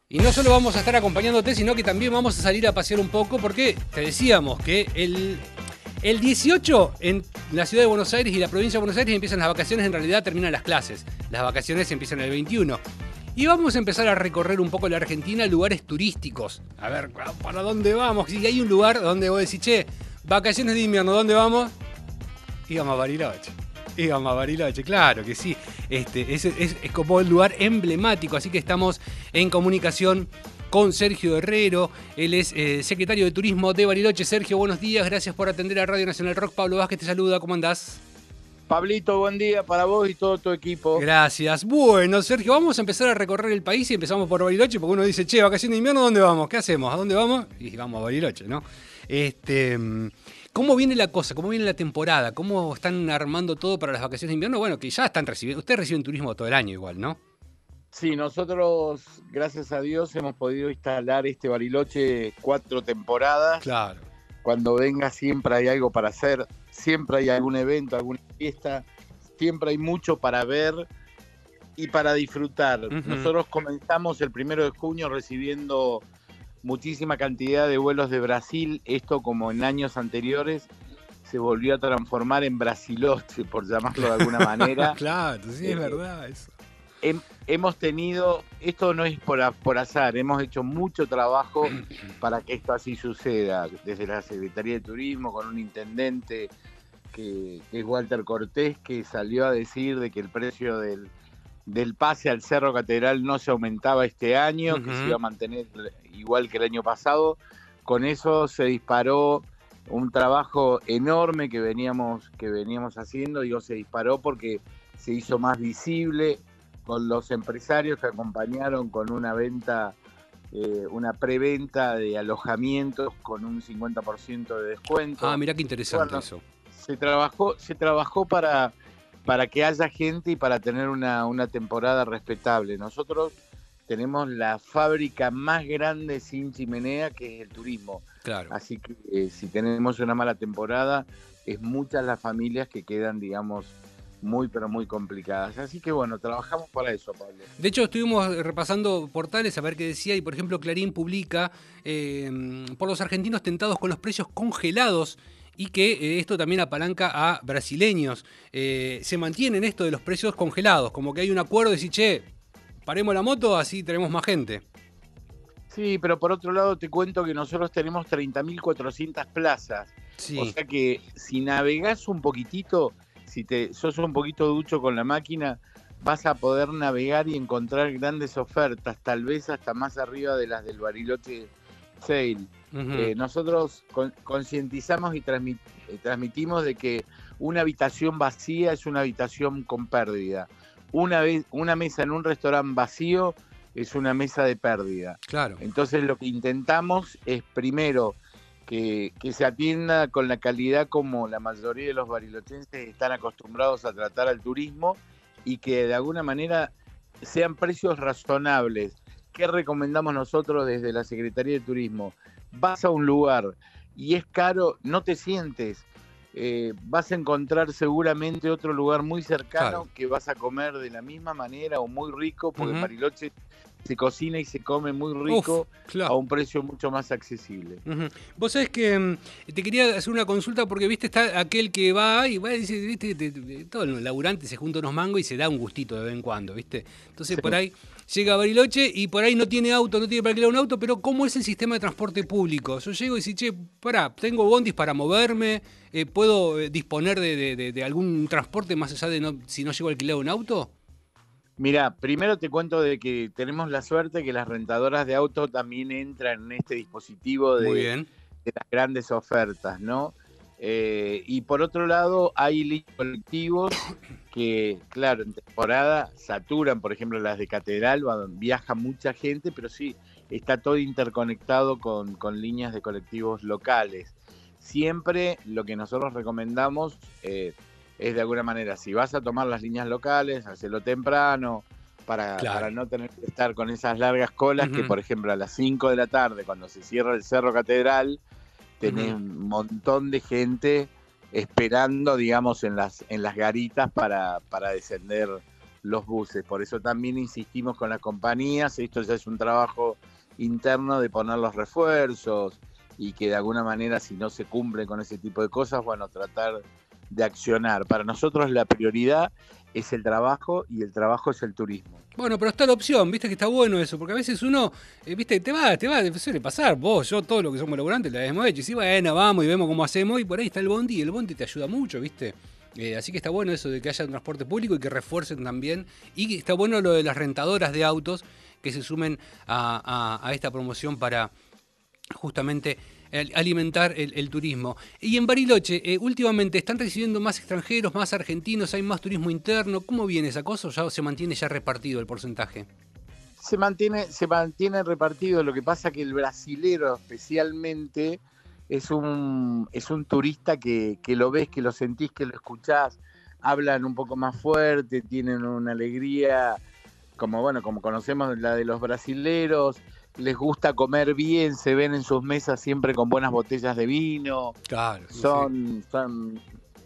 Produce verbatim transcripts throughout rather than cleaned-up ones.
Y no solo vamos a estar acompañándote, sino que también vamos a salir a pasear un poco, porque te decíamos que el, el dieciocho en la ciudad de Buenos Aires y la provincia de Buenos Aires empiezan las vacaciones, en realidad terminan las clases. Las vacaciones empiezan el veintiuno. Y vamos a empezar a recorrer un poco la Argentina, lugares turísticos. A ver, ¿para dónde vamos? Si hay un lugar donde vos decís, che, vacaciones de invierno, ¿dónde vamos? Íbamos a Bariloche. Íbamos a Bariloche, claro que sí. Este, es, es, es como el lugar emblemático, así que estamos en comunicación con Sergio Herrero. Él es eh, secretario de Turismo de Bariloche. Sergio, buenos días, gracias por atender a Radio Nacional Rock. Pablo Vázquez te saluda, ¿cómo andás? Pablito, buen día para vos y todo tu equipo. Gracias. Bueno, Sergio, vamos a empezar a recorrer el país y empezamos por Bariloche, porque uno dice, che, vacaciones de invierno, ¿dónde vamos? ¿Qué hacemos? ¿A dónde vamos? Y vamos a Bariloche, ¿no? Este... ¿Cómo viene la cosa? ¿Cómo viene la temporada? ¿Cómo están armando todo para las vacaciones de invierno? Bueno, que ya están recibiendo... Ustedes reciben turismo todo el año igual, ¿no? Sí, nosotros, gracias a Dios, hemos podido instalar este Bariloche cuatro temporadas. Claro. Cuando venga siempre hay algo para hacer, siempre hay algún evento, alguna fiesta, siempre hay mucho para ver y para disfrutar. Uh-huh. Nosotros comenzamos el primero de junio recibiendo muchísima cantidad de vuelos de Brasil. Esto, como en años anteriores, se volvió a transformar en Brasiloche, por llamarlo de alguna manera. Claro, sí, es eh, verdad eso. He, hemos tenido, esto no es por, por azar, hemos hecho mucho trabajo para que esto así suceda, desde la Secretaría de Turismo, con un intendente que, que es Walter Cortés, que salió a decir de que el precio del del pase al Cerro Catedral no se aumentaba este año, uh-huh. que se iba a mantener igual que el año pasado. Con eso se disparó un trabajo enorme que veníamos, que veníamos haciendo. Digo, se disparó porque se hizo más visible, con los empresarios que acompañaron con una venta, eh, una preventa de alojamientos con un cincuenta por ciento de descuento. Ah, mirá qué interesante bueno, eso. eso. Se trabajó, se trabajó para... para que haya gente y para tener una, una temporada respetable. Nosotros tenemos la fábrica más grande sin chimenea, que es el turismo. Claro. Así que eh, si tenemos una mala temporada, es muchas las familias que quedan, digamos, muy pero muy complicadas. Así que bueno, trabajamos para eso, Pablo. De hecho, estuvimos repasando portales a ver qué decía, y por ejemplo Clarín publica eh, por los argentinos tentados con los precios congelados, y que eh, esto también apalanca a brasileños. Eh, se mantienen esto de los precios congelados, como que hay un acuerdo de decir, che, paremos la moto, así tenemos más gente. Sí, pero por otro lado te cuento que nosotros tenemos treinta mil cuatrocientas plazas. Sí. O sea que si navegás un poquitito, si te sos un poquito ducho con la máquina, vas a poder navegar y encontrar grandes ofertas, tal vez hasta más arriba de las del Bariloche Sale. Uh-huh. Eh, nosotros con, concientizamos y transmit, eh, transmitimos de que una habitación vacía es una habitación con pérdida. Una, vez, una mesa en un restaurante vacío es una mesa de pérdida. Claro. Entonces lo que intentamos es primero que, que se atienda con la calidad como la mayoría de los barilochenses están acostumbrados a tratar al turismo, y que de alguna manera sean precios razonables. ¿Qué recomendamos nosotros desde la Secretaría de Turismo? Vas a un lugar y es caro, no te sientes. Eh, vas a encontrar seguramente otro lugar muy cercano, claro, que vas a comer de la misma manera o muy rico, porque uh-huh. en Bariloche se cocina y se come muy rico. Uf, claro, a un precio mucho más accesible. Uh-huh. Vos sabés que um, te quería hacer una consulta, porque viste, está aquel que va y va y dice, viste, te, te, todo el laburante se junta unos mangos y se da un gustito de vez en cuando, viste. Entonces sí, por ahí llega a Bariloche y por ahí no tiene auto, no tiene para alquilar un auto, pero ¿cómo es el sistema de transporte público? Yo llego y digo, che, pará, tengo bondis para moverme, eh, ¿puedo eh, disponer de, de, de, de algún transporte más allá de no, si no llego a alquilar un auto? Mirá, primero te cuento de que tenemos la suerte que las rentadoras de auto también entran en este dispositivo de, Muy bien, de las grandes ofertas, ¿no? Eh, y por otro lado, hay colectivos que, claro, en temporada saturan, por ejemplo, las de Catedral, viaja mucha gente, pero sí, está todo interconectado con, con líneas de colectivos locales. Siempre lo que nosotros recomendamos eh, es, de alguna manera, si vas a tomar las líneas locales, hacelo temprano, para, claro, para no tener que estar con esas largas colas. Uh-huh. Que, por ejemplo, a las cinco de la tarde, cuando se cierra el Cerro Catedral, tenés uh-huh. un montón de gente esperando, digamos, en las, en las garitas para, para descender los buses. Por eso también insistimos con las compañías, esto ya es un trabajo interno de poner los refuerzos y que de alguna manera, si no se cumple con ese tipo de cosas, bueno, tratar de accionar. Para nosotros la prioridad es el trabajo y el trabajo es el turismo. Bueno, pero está la opción, viste que está bueno eso, porque a veces uno, eh, viste, te va, te va, suele pasar, vos, yo, todos los que somos laburantes la hemos hecho, y sí, bueno, vamos y vemos cómo hacemos, y por ahí está el bondi, y el bondi te ayuda mucho, viste. Eh, así que está bueno eso de que haya un transporte público y que refuercen también, y está bueno lo de las rentadoras de autos que se sumen a, a, a esta promoción para justamente alimentar el, el turismo. Y en Bariloche, eh, últimamente, ¿están recibiendo más extranjeros, más argentinos, hay más turismo interno? ¿Cómo viene esa cosa o ya se mantiene ya repartido el porcentaje? Se mantiene, se mantiene repartido, lo que pasa que el brasilero especialmente es un, es un turista que, que lo ves, que lo sentís, que lo escuchás, hablan un poco más fuerte, tienen una alegría, como bueno, como conocemos la de los brasileros, les gusta comer bien, se ven en sus mesas siempre con buenas botellas de vino. Claro. Son, sí. son,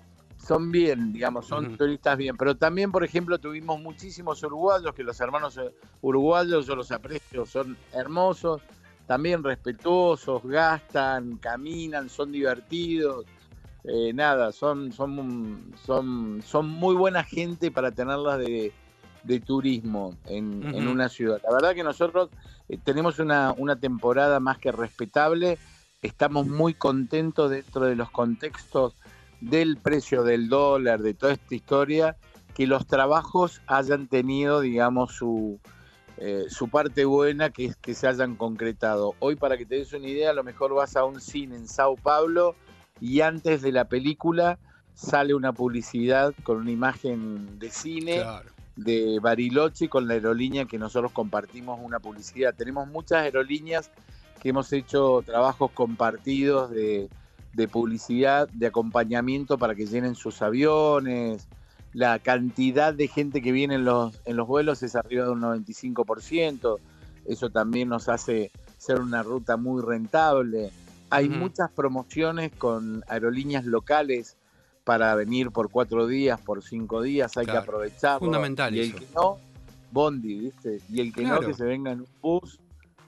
son bien, digamos, son uh-huh. turistas bien. Pero también, por ejemplo, tuvimos muchísimos uruguayos, que los hermanos uruguayos yo los aprecio, son hermosos, también respetuosos, gastan, caminan, son divertidos. Eh, nada, son, son, son, son muy buena gente para tenerlas de, de turismo en, uh-huh. en una ciudad. La verdad que nosotros eh, tenemos una, una temporada más que respetable, estamos muy contentos dentro de los contextos del precio del dólar, de toda esta historia, que los trabajos hayan tenido, digamos, su, eh, su parte buena, que es que se hayan concretado. Hoy, para que te des una idea, a lo mejor vas a un cine en Sao Paulo y antes de la película sale una publicidad con una imagen de cine, claro, de Bariloche, con la aerolínea que nosotros compartimos una publicidad. Tenemos muchas aerolíneas que hemos hecho trabajos compartidos de, de publicidad, de acompañamiento para que llenen sus aviones. La cantidad de gente que viene en los, en los vuelos es arriba de un noventa y cinco por ciento. Eso también nos hace ser una ruta muy rentable. Hay uh-huh. muchas promociones con aerolíneas locales para venir por cuatro días, por cinco días, hay claro, que aprovecharlo. Fundamental y el eso. que no, bondi, ¿viste? Y el que claro. no, que se venga en un bus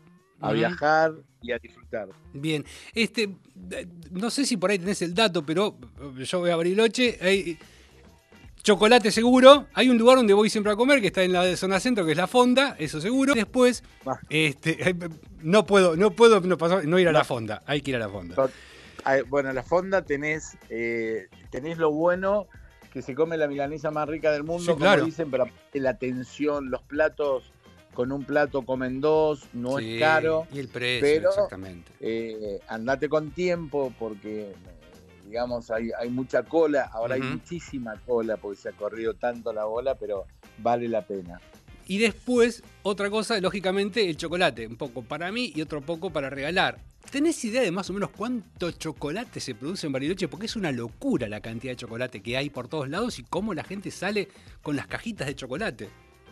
a uh-huh. viajar y a disfrutar. Bien, este, no sé si por ahí tenés el dato, pero yo voy a Bariloche, hay chocolate seguro, hay un lugar donde voy siempre a comer, que está en la zona centro, que es la Fonda, eso seguro. Después, ah. este, no puedo, no puedo no, pasar, no ir a no. la Fonda, hay que ir a la Fonda. Bueno, en la Fonda tenés, eh, tenés lo bueno, que se come la milanesa más rica del mundo, sí, claro. como dicen, pero la atención, los platos, con un plato comen dos, no sí, es caro. Y el precio, pero, exactamente. Eh, andate con tiempo porque, digamos, hay, hay mucha cola, ahora uh-huh. hay muchísima cola porque se ha corrido tanto la bola, pero vale la pena. Y después, otra cosa, lógicamente, el chocolate, un poco para mí y otro poco para regalar. ¿Tenés idea de más o menos cuánto chocolate se produce en Bariloche? Porque es una locura la cantidad de chocolate que hay por todos lados y cómo la gente sale con las cajitas de chocolate.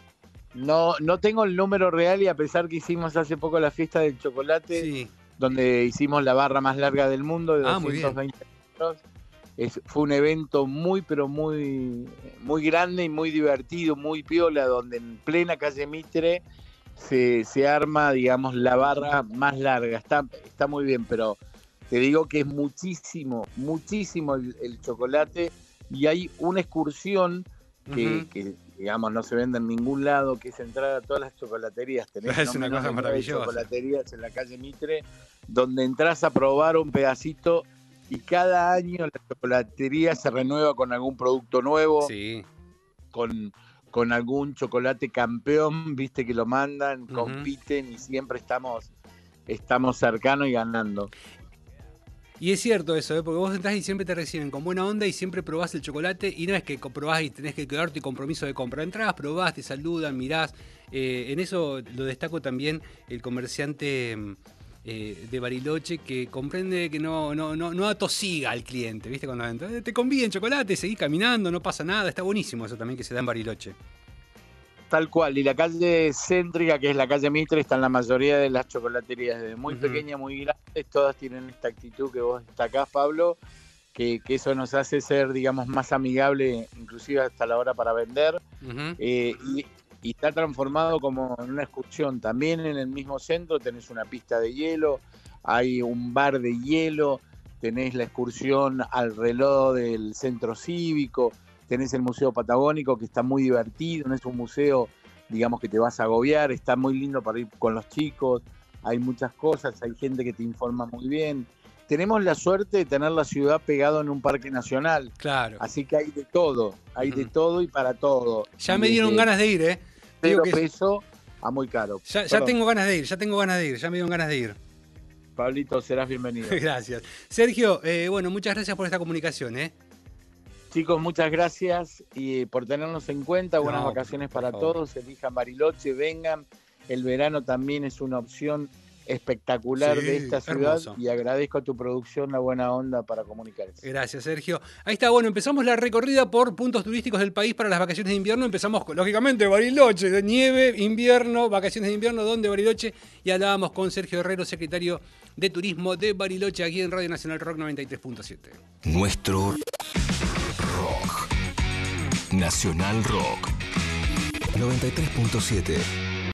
No, no tengo el número real y a pesar que hicimos hace poco la fiesta del chocolate, sí. donde hicimos la barra más larga del mundo de ah, doscientos veinte metros, es, fue un evento muy, pero muy, muy grande y muy divertido, muy piola, donde en plena calle Mitre se, se arma, digamos, la barra más larga. Está, está muy bien, pero te digo que es muchísimo, muchísimo el, el chocolate y hay una excursión que, uh-huh. que, digamos, no se vende en ningún lado, que es entrar a todas las chocolaterías. Tenés es una cosa maravillosa. Chocolaterías en la calle Mitre, donde entras a probar un pedacito y cada año la chocolatería se renueva con algún producto nuevo, sí. con, con algún chocolate campeón, viste que lo mandan, uh-huh. compiten y siempre estamos, estamos cercanos y ganando. Y es cierto eso, ¿eh? Porque vos entrás y siempre te reciben con buena onda y siempre probás el chocolate y no es que probás y tenés que quedarte y compromiso de compra. Entrás, probás, te saludan, mirás. Eh, en eso lo destaco también el comerciante eh, de Bariloche que comprende que no, no, no, no atosiga al cliente, ¿viste? Cuando entra, te conviden chocolate, seguís caminando, no pasa nada. Está buenísimo eso también que se da en Bariloche. Tal cual, y la calle céntrica, que es la calle Mitre, está en la mayoría de las chocolaterías, desde muy uh-huh. pequeñas, muy grandes, todas tienen esta actitud que vos destacás, Pablo, que, que eso nos hace ser, digamos, más amigable, inclusive hasta la hora para vender, Uh-huh. eh, y, y está transformado como en una excursión. También en el mismo centro tenés una pista de hielo, hay un bar de hielo, tenés la excursión al reloj del centro cívico, tenés el Museo Patagónico, que está muy divertido, no es un museo, digamos, que te vas a agobiar, está muy lindo para ir con los chicos, hay muchas cosas, hay gente que te informa muy bien. Tenemos la suerte de tener la ciudad pegado en un parque nacional. Claro. Así que hay de todo, hay uh-huh. de todo y para todo. Ya me dieron ganas de ir, ¿eh? Cero que... peso a muy caro. Ya, ya tengo ganas de ir, ya tengo ganas de ir, ya me dieron ganas de ir. Pablito, serás bienvenido. Gracias. Sergio, eh, bueno, muchas gracias por esta comunicación, ¿eh? Chicos, muchas gracias y por tenernos en cuenta. Buenas no, vacaciones para favor. Todos. Elijan Bariloche, vengan. El verano también es una opción espectacular sí, de esta ciudad hermoso. Y agradezco a tu producción la buena onda para comunicarse. Gracias, Sergio. Ahí está, bueno, empezamos la recorrida por puntos turísticos del país para las vacaciones de invierno. Empezamos, lógicamente, Bariloche, de nieve, invierno, vacaciones de invierno, ¿dónde Bariloche? Y hablábamos con Sergio Herrero, secretario de Turismo de Bariloche, aquí en Radio Nacional Rock noventa y tres punto siete. Nuestro rock. Nacional Rock noventa y tres punto siete.